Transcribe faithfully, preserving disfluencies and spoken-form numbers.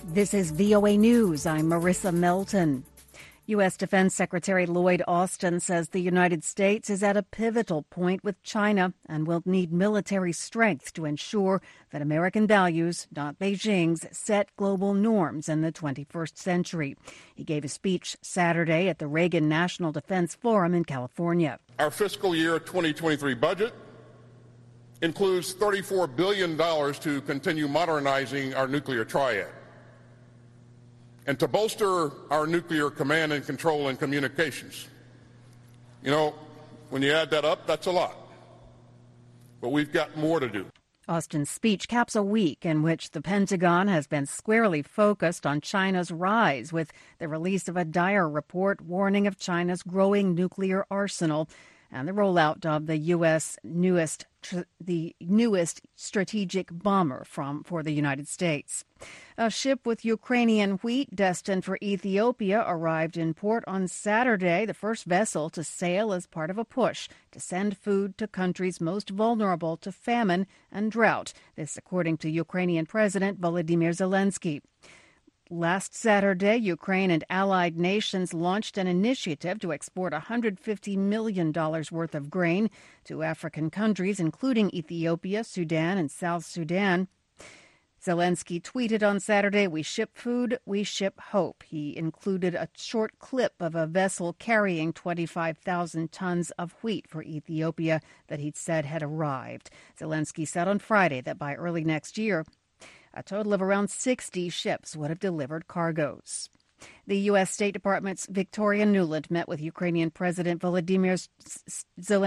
This is V O A News. I'm Marissa Melton. U S. Defense Secretary Lloyd Austin says the United States is at a pivotal point with China and will need military strength to ensure that American values, not Beijing's, set global norms in the twenty-first century. He gave a speech Saturday at the Reagan National Defense Forum in California. Our fiscal year twenty twenty-three budget includes thirty-four billion dollars to continue modernizing our nuclear triad and to bolster our nuclear command and control and communications. You know, when you add that up, that's a lot. But we've got more to do. Austin's speech caps a week in which the Pentagon has been squarely focused on China's rise, with the release of a dire report warning of China's growing nuclear arsenal and the rollout of the U S newest tr- the newest strategic bomber from for the United States. A ship with Ukrainian wheat destined for Ethiopia arrived in port on Saturday, the first vessel to sail as part of a push to send food to countries most vulnerable to famine and drought. This according to Ukrainian President Volodymyr Zelensky. Last Saturday, Ukraine and allied nations launched an initiative to export one hundred fifty million dollars worth of grain to African countries, including Ethiopia, Sudan, and South Sudan. Zelensky tweeted on Saturday, "We ship food, we ship hope." He included a short clip of a vessel carrying twenty-five thousand tons of wheat for Ethiopia that he'd said had arrived. Zelensky said on Friday that by early next year, a total of around sixty ships would have delivered cargoes. The U S. State Department's Victoria Nuland met with Ukrainian President Volodymyr Zelensky